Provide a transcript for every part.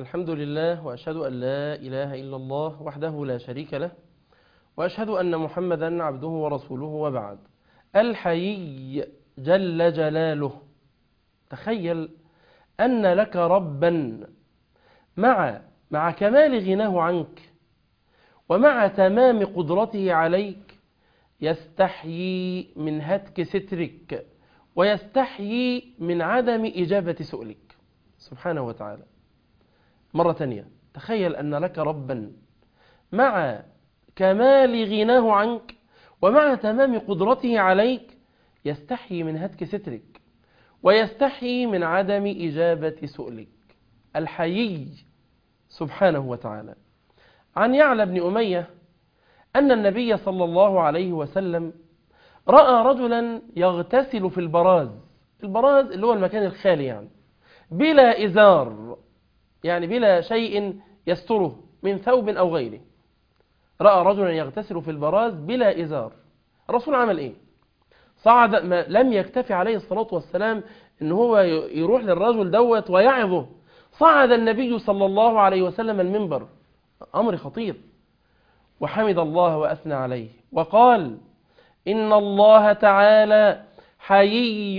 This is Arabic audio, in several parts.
الحمد لله، وأشهد أن لا إله إلا الله وحده لا شريك له، وأشهد أن محمدا عبده ورسوله، وبعد. الحيي جل جلاله، تخيل أن لك ربا مع كمال غناه عنك ومع تمام قدرته عليك يستحيي من هتك سترك ويستحيي من عدم إجابة سؤلك سبحانه وتعالى. مرة تانية، تخيل أن لك ربا مع كمال غناه عنك ومع تمام قدرته عليك يستحيي من هتك سترك ويستحيي من عدم إجابة سؤلك. الحيي سبحانه وتعالى. عن يعلى بن أمية أن النبي صلى الله عليه وسلم رأى رجلا يغتسل في البراز اللي هو المكان الخالي، يعني بلا إزار، يعني بلا شيء يستره من ثوب أو غيره. رأى رجلا يغتسل في البراز بلا إزار. الرسول عمل إيه؟ صعد، لم يكتفي عليه الصلاة والسلام إن هو يروح للرجل دوت ويعظه. صعد النبي صلى الله عليه وسلم المنبر، أمر خطير، وحمد الله وأثنى عليه وقال: إن الله تعالى حيي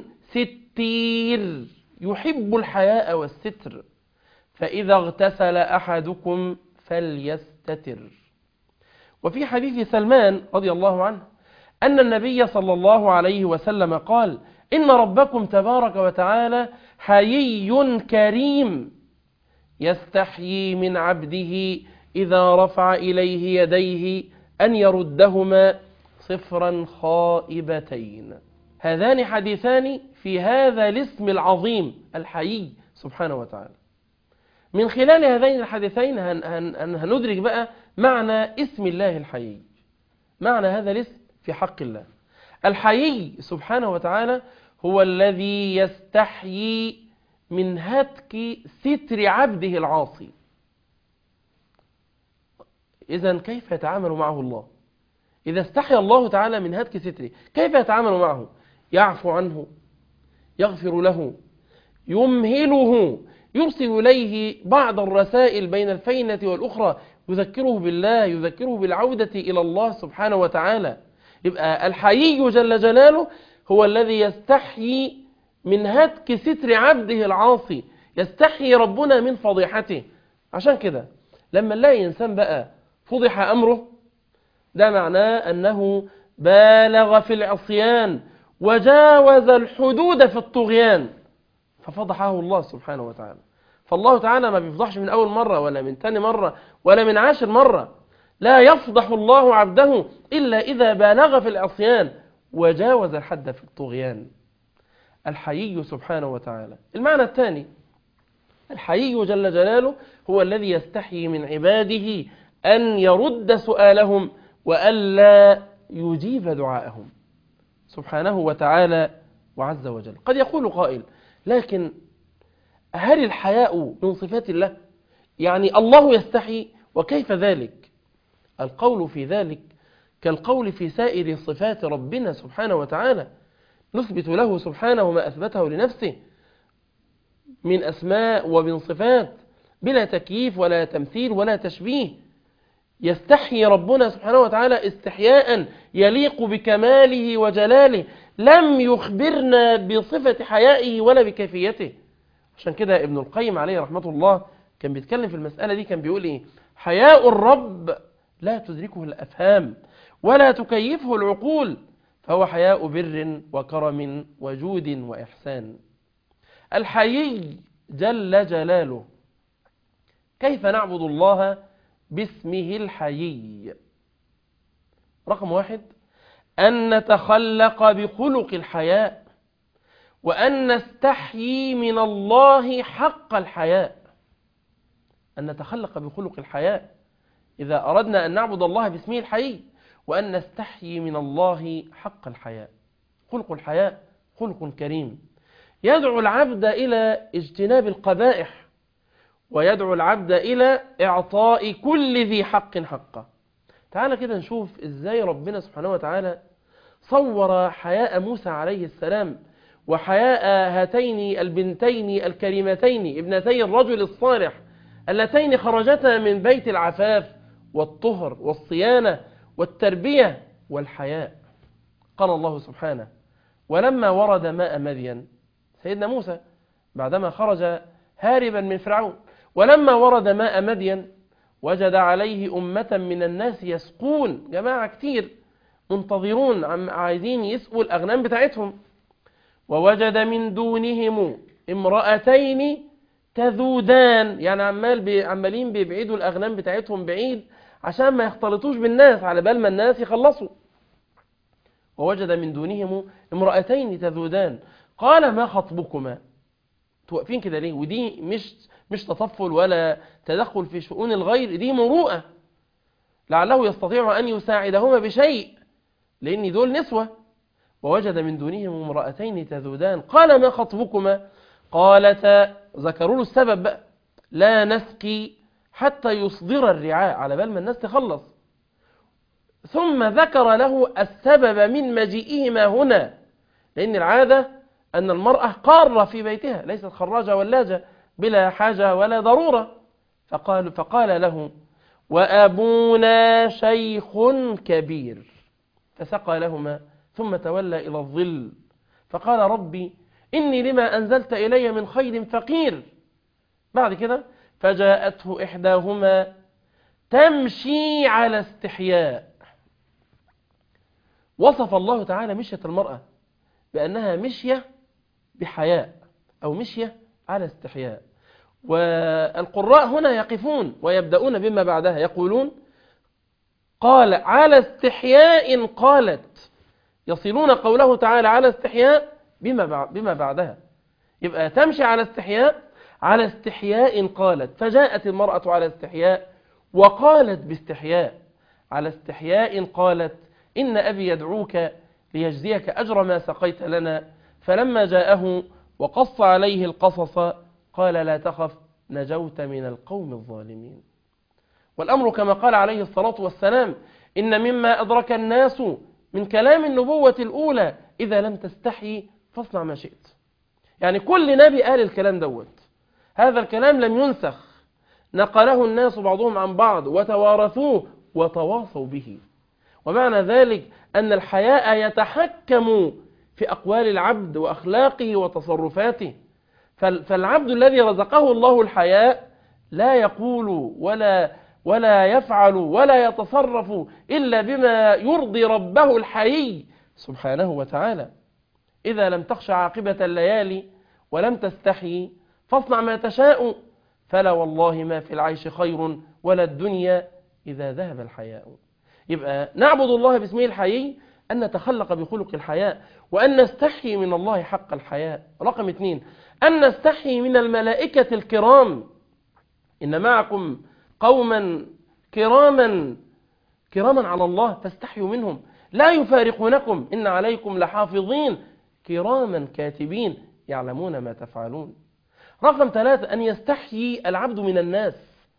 ستير يحب الحياء والستر، فإذا اغتسل أحدكم فليستتر. وفي حديث سلمان رضي الله عنه أن النبي صلى الله عليه وسلم قال: إن ربكم تبارك وتعالى حيي كريم يستحيي من عبده إذا رفع إليه يديه أن يردهما صفرا خائبتين. هذان حديثان في هذا الاسم العظيم الحيي سبحانه وتعالى. من خلال هذين الحديثين هندرك بقى معنى اسم الله الحيي، معنى هذا الاسم في حق الله. الحيي سبحانه وتعالى هو الذي يستحيي من هتك ستر عبده العاصي. إذن كيف يتعامل معه الله؟ إذا استحيا الله تعالى من هتك ستره، كيف يتعامل معه؟ يعفو عنه، يغفر له، يمهله، يرسل إليه بعض الرسائل بين الفينة والأخرى، يذكره بالله، يذكره بالعودة إلى الله سبحانه وتعالى. يبقى الحيي جل جلاله هو الذي يستحيي من هتك ستر عبده العاصي، يستحيي ربنا من فضيحته. عشان كده لما نلاقي إنسان بقى فضح أمره، ده معناه أنه بالغ في العصيان وجاوز الحدود في الطغيان، ففضحه الله سبحانه وتعالى. فالله تعالى ما بيفضحش من أول مرة ولا من تاني مرة ولا من 10 مرة. لا يفضح الله عبده إلا إذا بالغ في العصيان وجاوز الحد في الطغيان. الحيي سبحانه وتعالى. المعنى الثاني، الحيي جل جلاله هو الذي يستحيي من عباده أن يرد سؤالهم وألا يجيب دعاءهم سبحانه وتعالى وعز وجل. قد يقول قائل: لكن هل الحياء من صفات الله؟ يعني الله يستحي، وكيف ذلك؟ القول في ذلك كالقول في سائر صفات ربنا سبحانه وتعالى. نثبت له سبحانه ما أثبته لنفسه من أسماء ومن صفات بلا تكييف ولا تمثيل ولا تشبيه. يستحي ربنا سبحانه وتعالى استحياء يليق بكماله وجلاله، لم يخبرنا بصفة حيائه ولا بكيفيته. عشان كده ابن القيم عليه رحمة الله كان بيتكلم في المسألة دي، كان بيقول إيه؟ حياء الرب لا تدركه الأفهام ولا تكيفه العقول، فهو حياء بر وكرم وجود وإحسان. الحيي جل جلاله. كيف نعبد الله باسمه الحيي؟ رقم 1، أن نتخلق بخلق الحياء، وأن نستحيي من الله حق الحياء. أن نتخلق بخلق الحياء إذا أردنا أن نعبد الله باسمه الحيي، وأن نستحيي من الله حق الحياء. خلق الحياء خلق كريم يدعو العبد إلى اجتناب القبائح، ويدعو العبد إلى إعطاء كل ذي حق حقه. تعالى كده نشوف إزاي ربنا سبحانه وتعالى صور حياء موسى عليه السلام وحياء هاتين البنتين الكريمتين ابنتي الرجل الصالح اللتين خرجتا من بيت العفاف والطهر والصيانة والتربية والحياء. قال الله سبحانه: ولما ورد ماء مدين، سيدنا موسى بعدما خرج هاربا من فرعون، ولما ورد ماء مدين وجد عليه أمة من الناس يسقون، جماعة كتير منتظرون عايزين يسقوا الأغنام بتاعتهم. ووجد من دونهم امرأتين تذودان، يعني عمالين بيبعدوا الأغنام بتاعتهم بعيد عشان ما يختلطوش بالناس، على بال ما الناس يخلصوا. ووجد من دونهم امرأتين تذودان قال: ما خطبكما؟ توقفين كده ليه؟ ودي مش تطفل ولا تدخل في شؤون الغير، دي مروءة، لعله يستطيع أن يساعدهما بشيء، لأن دول نسوة. ووجد من دونهم امرأتين تذودان قال: ما خطبكما؟ قالتا، ذكروا له السبب بقى، لا نسقي حتى يصدر الرعاء، على بال ما الناس تخلص. ثم ذكر له السبب من مجيئهما هنا، لأن العادة أن المرأة قارة في بيتها، ليست خراجة ولاجة بلا حاجة ولا ضرورة. فقال له: وأبونا شيخ كبير، فسقى لهما ثم تولى إلى الظل فقال: ربي إني لما أنزلت إلي من خير فقير. بعد كده فجاءته إحداهما تمشي على استحياء. وصف الله تعالى مشية المرأة بأنها مشية بحياء أو مشية على استحياء. والقراء هنا يقفون ويبدأون بما بعدها، يقولون: قال على استحياء قالت، يصلون قوله تعالى على استحياء بما بعدها. يبقى تمشي على استحياء، على استحياء قالت، فجاءت المرأة على استحياء وقالت باستحياء. على استحياء قالت: إن أبي يدعوك ليجزيك أجر ما سقيت لنا. فلما جاءه وقص عليه القصص قال: لا تخف، نجوت من القوم الظالمين. والأمر كما قال عليه الصلاة والسلام: إن مما أدرك الناس من كلام النبوة الأولى: إذا لم تستحي فاصنع ما شئت. يعني كل نبي قال الكلام دوت، هذا الكلام لم ينسخ، نقله الناس بعضهم عن بعض وتوارثوه وتواصوا به. ومعنى ذلك أن الحياء يتحكم في أقوال العبد وأخلاقه وتصرفاته. فالعبد الذي رزقه الله الحياء لا يقول ولا يفعل ولا يتصرف إلا بما يرضي ربه الحيي سبحانه وتعالى. إذا لم تخش عاقبة الليالي ولم تستحي فاصنع ما تشاء، فلا والله ما في العيش خير ولا الدنيا إذا ذهب الحياء. يبقى نعبد الله باسمه الحيي، أن نتخلق بخلق الحياء، وأن نستحي من الله حق الحياء. رقم 2، أن نستحي من الملائكة الكرام. إن معكم قوما كراما على الله فاستحيوا منهم لا يفارقونكم إن عليكم لحافظين كراما كاتبين يعلمون ما تفعلون. رقم 3، أن يستحيي العبد من الناس،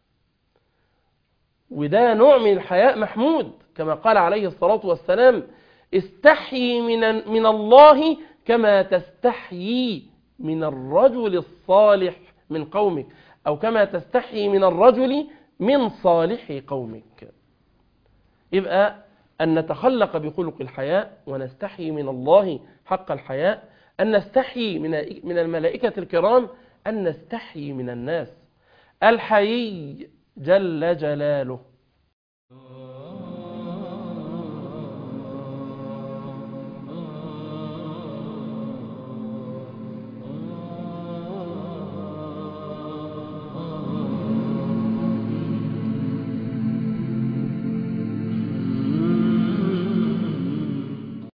وده نوع من الحياء محمود، كما قال عليه الصلاة والسلام: استحيي من الله كما تستحيي من الرجل الصالح من قومك، أو كما تستحيي من الرجل من صالح قومك. يبقى أن نتخلق بخلق الحياء ونستحيي من الله حق الحياء، أن نستحيي من الملائكة الكرام، أن نستحيي من الناس. الحيي جل جلاله